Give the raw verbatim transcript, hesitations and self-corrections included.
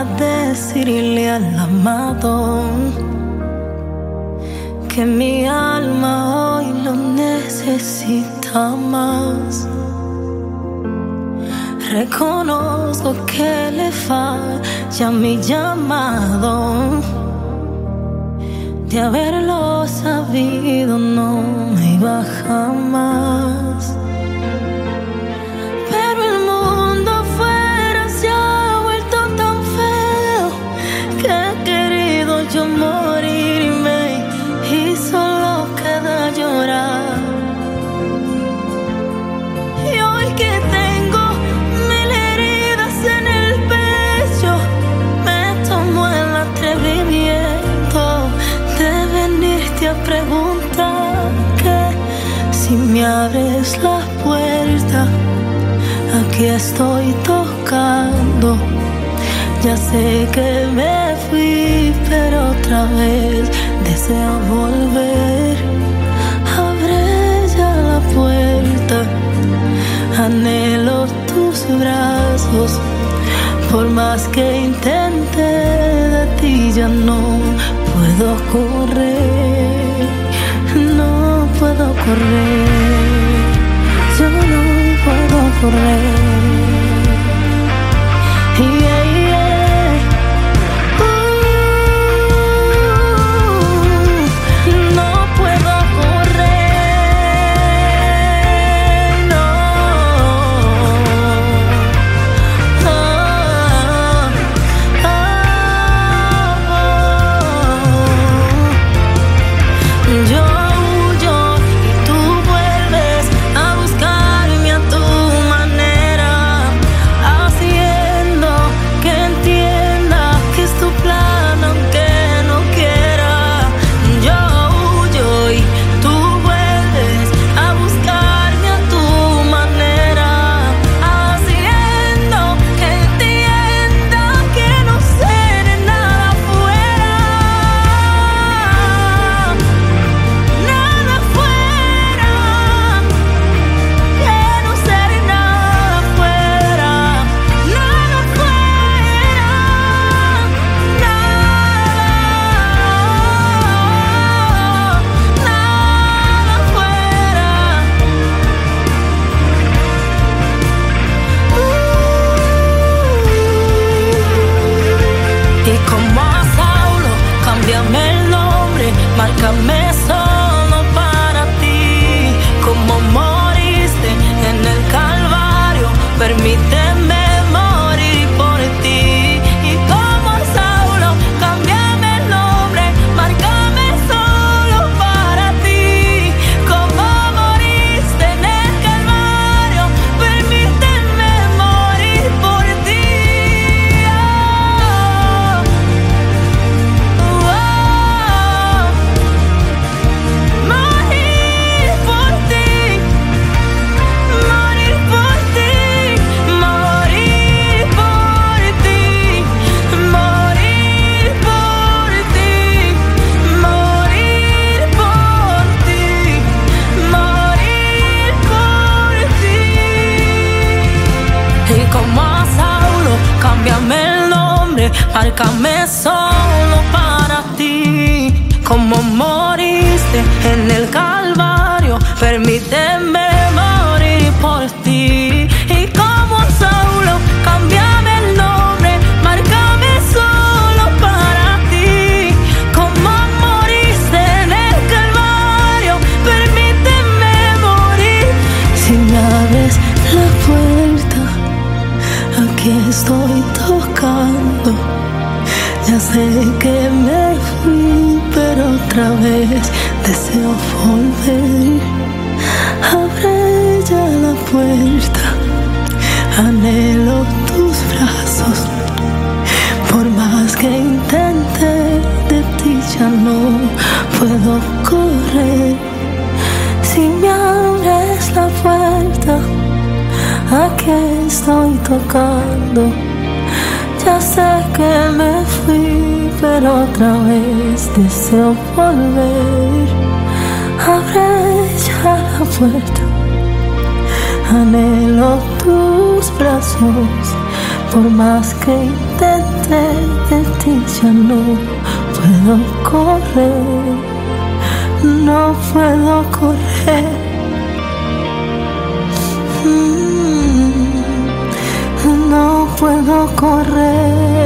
para decirle al amado que mi alma hoy lo necesita más. Reconozco que le falla mi llamado. De haberlo sabido no me iba jamás. Pero el mundo afuera se ha vuelto tan feo que he querido yo morirme y solo queda llorar. Y hoy que tengo mil heridas en el pecho, me tomo el atrevimiento de venirte a preguntar que si me abres la puerta, aquí estoy tocando. Ya sé que me fui, pero otra vez deseo volver. Abre ya la puerta, anhelo tus brazos. Por más que intente, de ti ya no puedo correr. No puedo correr. Yo no puedo correr. Yeah, yeah. Uh, no puedo correr, no. Oh, oh, oh. Yo márcame solo para ti, como moriste en el Calvario, permíteme morir por ti. Y como Saulo, cámbiame el nombre, márcame solo para ti, como moriste en el Calvario, permíteme morir por ti. Oh, oh. Cámbiame el nombre, márcame solo para ti, como moriste en el Calvario, permíteme morir por ti. Y como Saulo, cámbiame el nombre, márcame solo para ti, como moriste en el Calvario, permíteme morir. Si me abres la puerta, aquí estoy tocando. Ya sé que me fui, pero otra vez deseo volver. Abre ya la puerta, anhelo tus brazos. Por más que intente, de ti ya no puedo correr. Si me abres la puerta, aquí estoy tocando. Ya sé que me fui, pero otra vez deseo volver. Abre ya la puerta, anhelo tus brazos. Por más que intente, de ti ya no puedo correr, no puedo correr. Mm, no puedo correr.